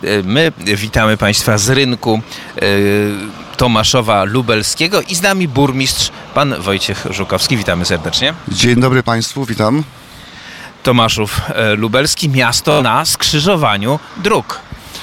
My witamy Państwa z rynku Tomaszowa Lubelskiego i z nami burmistrz, pan Wojciech Żukowski. Witamy serdecznie. Dzień dobry Państwu, witam. Tomaszów Lubelski, miasto na skrzyżowaniu dróg.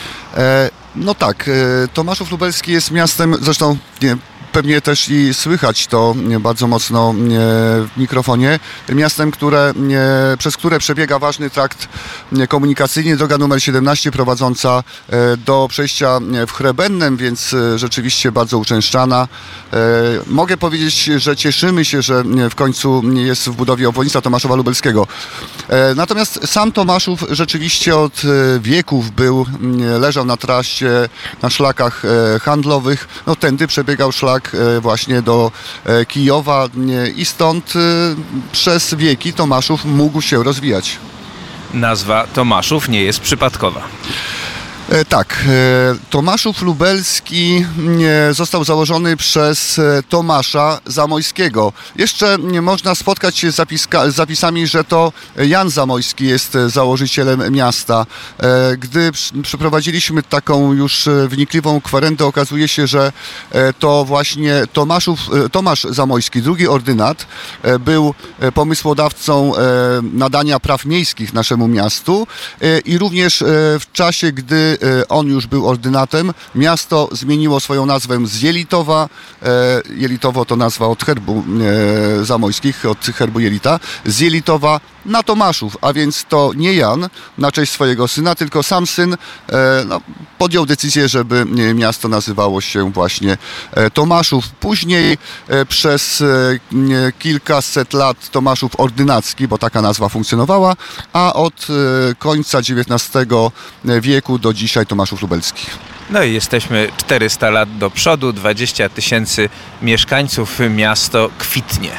No tak, Tomaszów Lubelski jest miastem, zresztą pewnie też i słychać to bardzo mocno w mikrofonie, miastem, przez które przebiega ważny trakt komunikacyjny, droga nr 17 prowadząca do przejścia w Chrebennem, więc rzeczywiście bardzo uczęszczana. Mogę powiedzieć, że cieszymy się, że w końcu jest w budowie obwodnica Tomaszowa Lubelskiego. Natomiast sam Tomaszów rzeczywiście od wieków leżał na trasie, na szlakach handlowych. No tędy przebiegał szlak właśnie do Kijowa i stąd przez wieki Tomaszów mógł się rozwijać. Nazwa Tomaszów nie jest przypadkowa. Tak, Tomaszów Lubelski został założony przez Tomasza Zamojskiego. Jeszcze można spotkać się z zapisami, że to Jan Zamojski jest założycielem miasta. Gdy przeprowadziliśmy taką już wnikliwą kwerendę, okazuje się, że to właśnie Tomasz Zamojski, drugi ordynat, był pomysłodawcą nadania praw miejskich naszemu miastu i również w czasie, gdy on już był ordynatem, miasto zmieniło swoją nazwę z Jelitowa. Jelitowo to nazwa od herbu zamojskich, od herbu Jelita. Z Jelitowa na Tomaszów, a więc to nie Jan na cześć swojego syna, tylko sam syn podjął decyzję, żeby miasto nazywało się właśnie Tomaszów. Później przez kilkaset lat Tomaszów Ordynacki, bo taka nazwa funkcjonowała, a od końca XIX wieku do dzisiaj Tomaszów Lubelski. No i jesteśmy 400 lat do przodu, 20 000 mieszkańców, miasto kwitnie.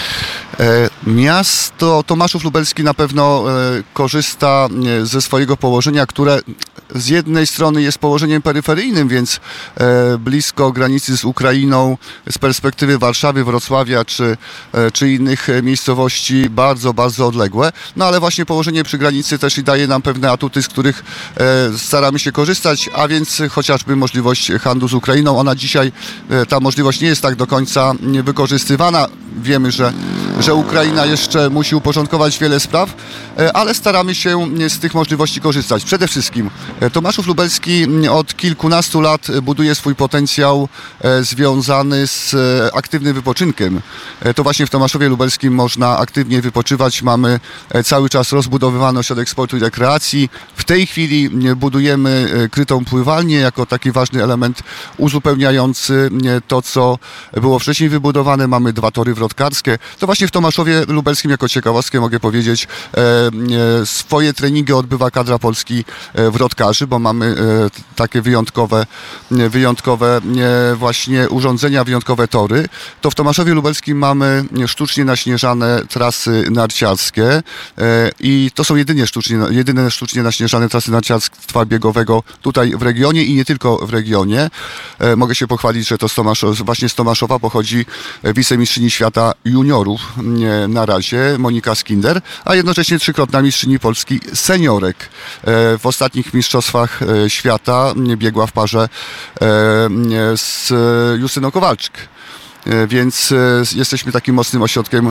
Miasto Tomaszów Lubelski na pewno korzysta ze swojego położenia, które z jednej strony jest położeniem peryferyjnym, więc blisko granicy z Ukrainą, z perspektywy Warszawy, Wrocławia czy innych miejscowości bardzo, bardzo odległe. No ale właśnie położenie przy granicy też i daje nam pewne atuty, z których staramy się korzystać, a więc chociażby możliwość handlu z Ukrainą. Ona dzisiaj, ta możliwość nie jest tak do końca wykorzystywana. Wiemy, że Ukraina jeszcze musi uporządkować wiele spraw, ale staramy się z tych możliwości korzystać. Przede wszystkim Tomaszów Lubelski od kilkunastu lat buduje swój potencjał związany z aktywnym wypoczynkiem. To właśnie w Tomaszowie Lubelskim można aktywnie wypoczywać. Mamy cały czas rozbudowywany ośrodek sportu i rekreacji. W tej chwili budujemy krytą pływalnię jako taki ważny element uzupełniający to, co było wcześniej wybudowane. Mamy 2 tory wrotkarskie. To właśnie w Tomaszowie Lubelskim, jako ciekawostkę mogę powiedzieć, swoje treningi odbywa kadra Polski wrotkarzy, bo mamy takie wyjątkowe właśnie urządzenia, wyjątkowe tory. To w Tomaszowie Lubelskim mamy sztucznie naśnieżane trasy narciarskie i to są jedyne sztucznie naśnieżane trasy narciarstwa biegowego tutaj w regionie i nie tylko w regionie. Mogę się pochwalić, że to właśnie z Tomaszowa pochodzi wicemistrzyni świata juniorów na razie, Monika Skinder, a jednocześnie 3-krotna mistrzyni Polski seniorek. W ostatnich mistrzostwach świata biegła w parze z Justyną Kowalczyk. Więc jesteśmy takim mocnym ośrodkiem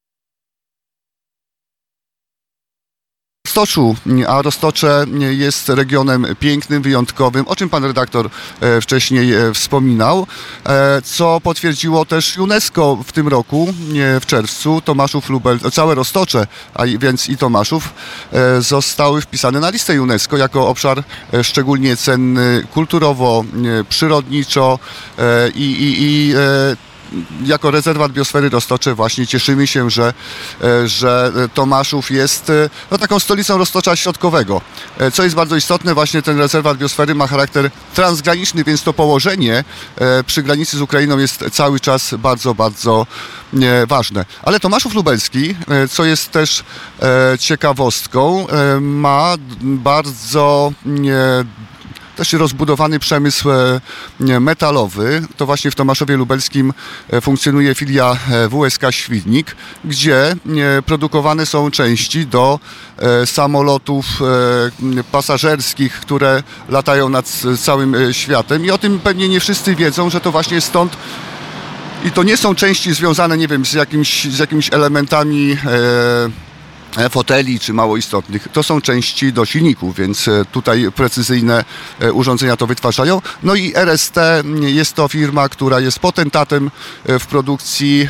Roztoczu, a Roztocze jest regionem pięknym, wyjątkowym, o czym pan redaktor wcześniej wspominał, co potwierdziło też UNESCO w tym roku, w czerwcu. Całe Roztocze, a więc i Tomaszów, zostały wpisane na listę UNESCO jako obszar szczególnie cenny kulturowo, przyrodniczo i jako rezerwat biosfery Roztocze właśnie cieszymy się, że Tomaszów jest taką stolicą Roztocza Środkowego. Co jest bardzo istotne, właśnie ten rezerwat biosfery ma charakter transgraniczny, więc to położenie przy granicy z Ukrainą jest cały czas bardzo, bardzo ważne. Ale Tomaszów Lubelski, co jest też ciekawostką, ma bardzo też rozbudowany przemysł metalowy. To właśnie w Tomaszowie Lubelskim funkcjonuje filia WSK Świdnik, gdzie produkowane są części do samolotów pasażerskich, które latają nad całym światem. I o tym pewnie nie wszyscy wiedzą, że to właśnie stąd. I to nie są części związane, nie wiem, z jakimiś elementami foteli czy mało istotnych. To są części do silników, więc tutaj precyzyjne urządzenia to wytwarzają. No i RST jest to firma, która jest potentatem w produkcji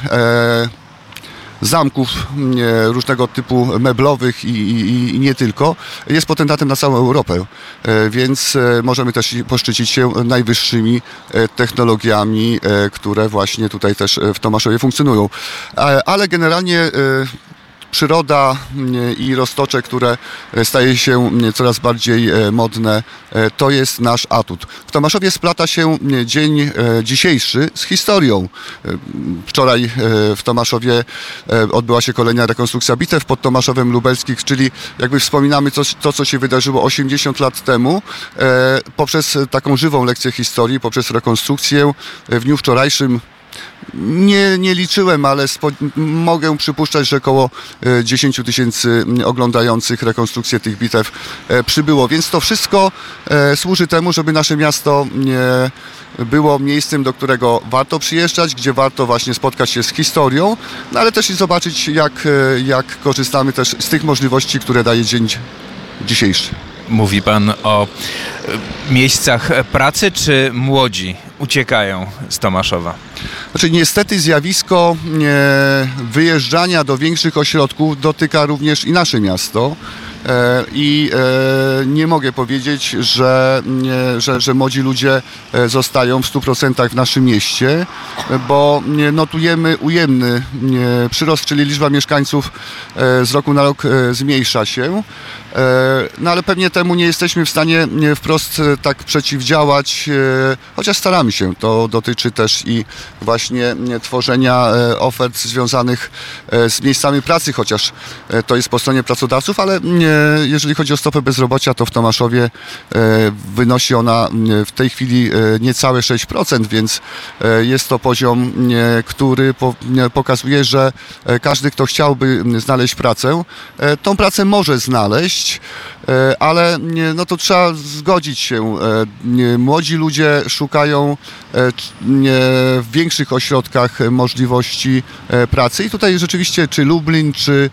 zamków różnego typu meblowych i nie tylko. Jest potentatem na całą Europę, więc możemy też poszczycić się najwyższymi technologiami, które właśnie tutaj też w Tomaszowie funkcjonują. Ale generalnie przyroda i roztocze, które staje się coraz bardziej modne, to jest nasz atut. W Tomaszowie splata się dzień dzisiejszy z historią. Wczoraj w Tomaszowie odbyła się kolejna rekonstrukcja bitew pod Tomaszowem Lubelskich, czyli jakby wspominamy to, co się wydarzyło 80 lat temu, poprzez taką żywą lekcję historii, poprzez rekonstrukcję w dniu wczorajszym. Nie liczyłem, ale mogę przypuszczać, że około 10 000 oglądających rekonstrukcję tych bitew przybyło. Więc to wszystko służy temu, żeby nasze miasto było miejscem, do którego warto przyjeżdżać, gdzie warto właśnie spotkać się z historią, no ale też i zobaczyć, jak korzystamy też z tych możliwości, które daje dzień dzisiejszy. Mówi pan o miejscach pracy, czy młodzi uciekają z Tomaszowa? Znaczy, niestety zjawisko wyjeżdżania do większych ośrodków dotyka również i nasze miasto. I nie mogę powiedzieć, że młodzi ludzie zostają w 100% w naszym mieście, bo notujemy ujemny przyrost, czyli liczba mieszkańców z roku na rok zmniejsza się. No ale pewnie temu nie jesteśmy w stanie wprost tak przeciwdziałać, chociaż staramy się. To dotyczy też i właśnie tworzenia ofert związanych z miejscami pracy, chociaż to jest po stronie pracodawców, ale jeżeli chodzi o stopę bezrobocia, to w Tomaszowie wynosi ona w tej chwili niecałe 6%, więc jest to poziom, który pokazuje, że każdy, kto chciałby znaleźć pracę, tą pracę może znaleźć, ale no to trzeba zgodzić się. Młodzi ludzie szukają w większych ośrodkach możliwości pracy i tutaj rzeczywiście czy Lublin, czy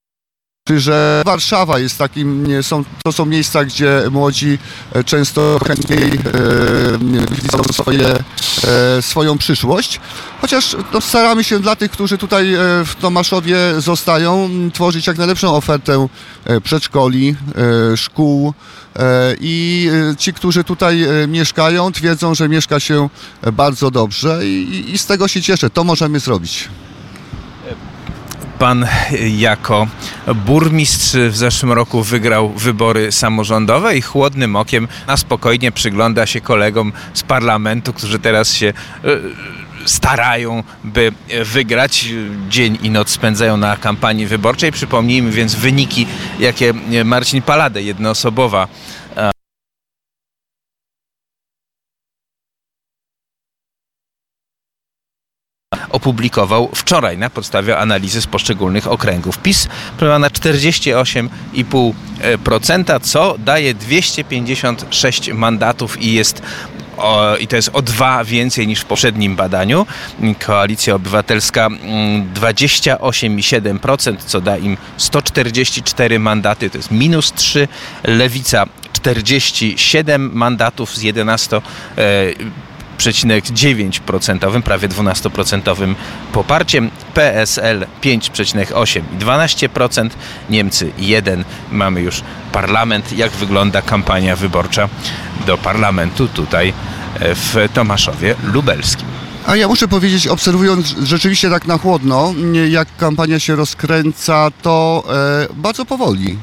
że Warszawa jest takim, to są miejsca, gdzie młodzi często chętniej widzą swoją przyszłość. Chociaż staramy się dla tych, którzy tutaj w Tomaszowie zostają, tworzyć jak najlepszą ofertę przedszkoli, szkół i ci, którzy tutaj mieszkają, twierdzą, że mieszka się bardzo dobrze i z tego się cieszę. To możemy zrobić. Pan jako burmistrz w zeszłym roku wygrał wybory samorządowe i chłodnym okiem na spokojnie przygląda się kolegom z parlamentu, którzy teraz się starają, by wygrać. Dzień i noc spędzają na kampanii wyborczej. Przypomnijmy więc wyniki, jakie Marcin Palade, jednoosobowa opublikował wczoraj na podstawie analizy z poszczególnych okręgów. PiS ma na 48,5%, co daje 256 mandatów i to jest o 2 więcej niż w poprzednim badaniu. Koalicja Obywatelska 28,7%, co da im 144 mandaty, to jest -3. Lewica 47 mandatów z 11,9%, prawie 12% poparciem, PSL 5,8% i 12%, Niemcy 1%. Mamy już parlament. Jak wygląda kampania wyborcza do parlamentu tutaj w Tomaszowie Lubelskim? A ja muszę powiedzieć, obserwując rzeczywiście tak na chłodno, jak kampania się rozkręca, to bardzo powoli.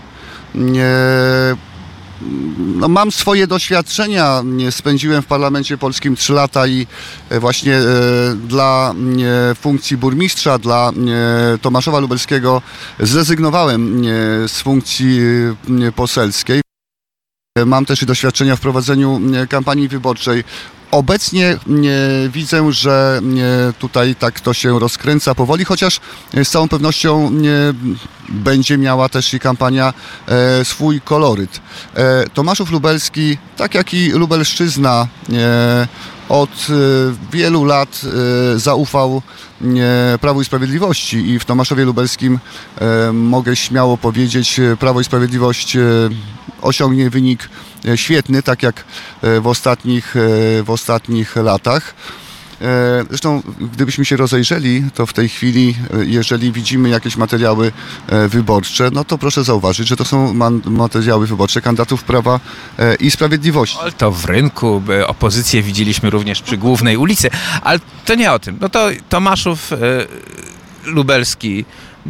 No, mam swoje doświadczenia, spędziłem w parlamencie polskim 3 lata i właśnie dla funkcji burmistrza, dla Tomaszowa Lubelskiego zrezygnowałem z funkcji poselskiej. Mam też i doświadczenia w prowadzeniu kampanii wyborczej. Obecnie widzę, że tutaj tak to się rozkręca powoli, chociaż z całą pewnością będzie miała też i kampania swój koloryt. Tomaszów Lubelski, tak jak i Lubelszczyzna, od wielu lat zaufał Prawu i Sprawiedliwości i w Tomaszowie Lubelskim mogę śmiało powiedzieć, Prawo i Sprawiedliwość osiągnie wynik świetny, tak jak w ostatnich latach. Zresztą, gdybyśmy się rozejrzeli, to w tej chwili, jeżeli widzimy jakieś materiały wyborcze, no to proszę zauważyć, że to są materiały wyborcze kandydatów Prawa i Sprawiedliwości. Ale to w rynku, opozycję widzieliśmy również przy głównej ulicy, ale to nie o tym. No to Tomaszów Lubelski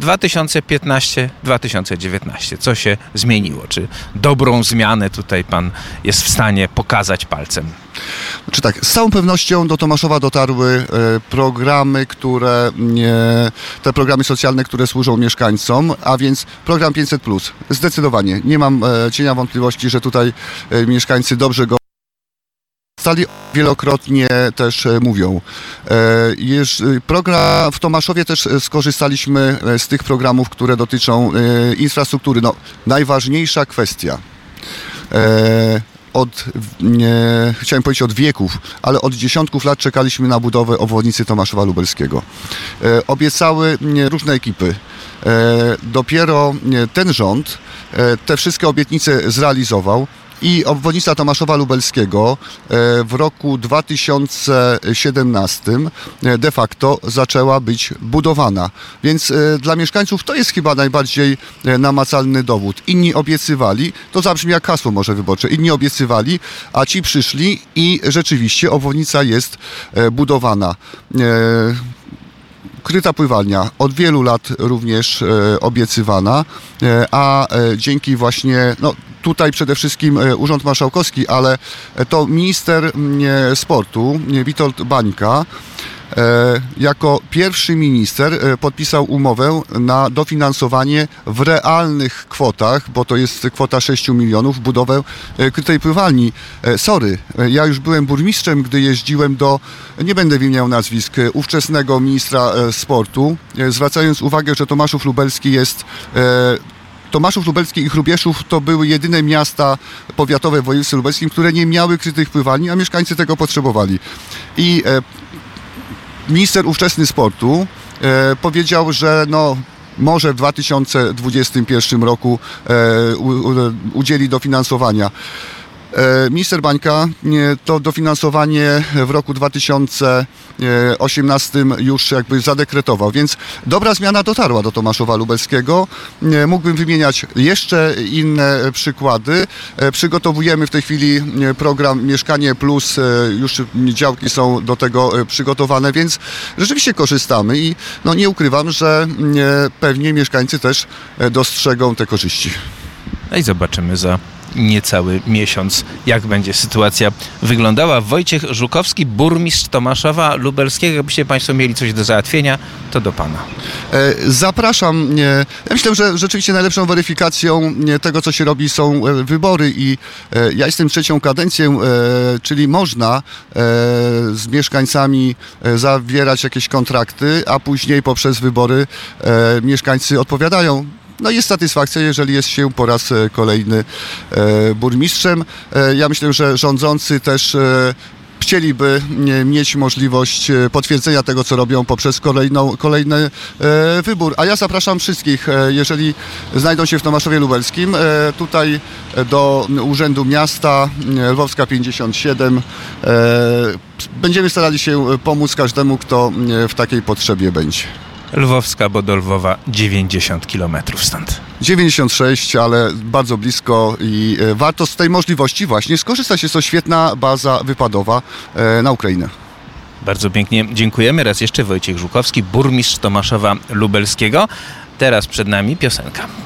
2015-2019. Co się zmieniło? Czy dobrą zmianę tutaj pan jest w stanie pokazać palcem? Znaczy tak, z całą pewnością do Tomaszowa dotarły programy, te programy socjalne, które służą mieszkańcom, a więc program 500+. Zdecydowanie. Nie mam cienia wątpliwości, że tutaj mieszkańcy dobrze go wielokrotnie też mówią. Program w Tomaszowie też skorzystaliśmy z tych programów, które dotyczą infrastruktury. No, najważniejsza kwestia. Chciałem powiedzieć od wieków, ale od dziesiątków lat czekaliśmy na budowę obwodnicy Tomaszowa Lubelskiego. Obiecały różne ekipy. Dopiero ten rząd te wszystkie obietnice zrealizował. I obwodnica Tomaszowa Lubelskiego w roku 2017 de facto zaczęła być budowana. Więc dla mieszkańców to jest chyba najbardziej namacalny dowód. Inni obiecywali, to zabrzmi jak hasło może wyborcze, inni obiecywali, a ci przyszli i rzeczywiście obwodnica jest budowana. Kryta pływalnia od wielu lat również obiecywana, a dzięki właśnie, no tutaj przede wszystkim Urząd Marszałkowski, ale to minister sportu Witold Bańka jako pierwszy minister podpisał umowę na dofinansowanie w realnych kwotach, bo to jest kwota 6 milionów, budowę krytej pływalni. Ja już byłem burmistrzem, gdy jeździłem nie będę wymieniał nazwisk, ówczesnego ministra sportu, zwracając uwagę, że Tomaszów Lubelski i Hrubieszów to były jedyne miasta powiatowe w województwie lubelskim, które nie miały krytych pływalni, a mieszkańcy tego potrzebowali. I minister ówczesny sportu powiedział, że może w 2021 roku udzieli dofinansowania. Minister Bańka to dofinansowanie w roku 2018 już jakby zadekretował, więc dobra zmiana dotarła do Tomaszowa Lubelskiego. Mógłbym wymieniać jeszcze inne przykłady. Przygotowujemy w tej chwili program Mieszkanie Plus, już działki są do tego przygotowane, więc rzeczywiście korzystamy i nie ukrywam, że pewnie mieszkańcy też dostrzegą te korzyści. No i zobaczymy za niecały miesiąc, jak będzie sytuacja wyglądała. Wojciech Żukowski, burmistrz Tomaszowa Lubelskiego. Jakbyście Państwo mieli coś do załatwienia, to do Pana. Zapraszam. Ja myślę, że rzeczywiście najlepszą weryfikacją tego, co się robi, są wybory i ja jestem trzecią kadencję, czyli można z mieszkańcami zawierać jakieś kontrakty, a później poprzez wybory mieszkańcy odpowiadają. No jest satysfakcja, jeżeli jest się po raz kolejny burmistrzem. Ja myślę, że rządzący też chcieliby mieć możliwość potwierdzenia tego, co robią poprzez kolejny wybór. A ja zapraszam wszystkich, jeżeli znajdą się w Tomaszowie Lubelskim, tutaj do Urzędu Miasta, Lwowska 57. Będziemy starali się pomóc każdemu, kto w takiej potrzebie będzie. Lwowska, bo do Lwowa 90 km stąd. 96, ale bardzo blisko i warto z tej możliwości właśnie skorzystać. Jest to świetna baza wypadowa na Ukrainę. Bardzo pięknie dziękujemy. Raz jeszcze Wojciech Żukowski, burmistrz Tomaszowa Lubelskiego. Teraz przed nami piosenka.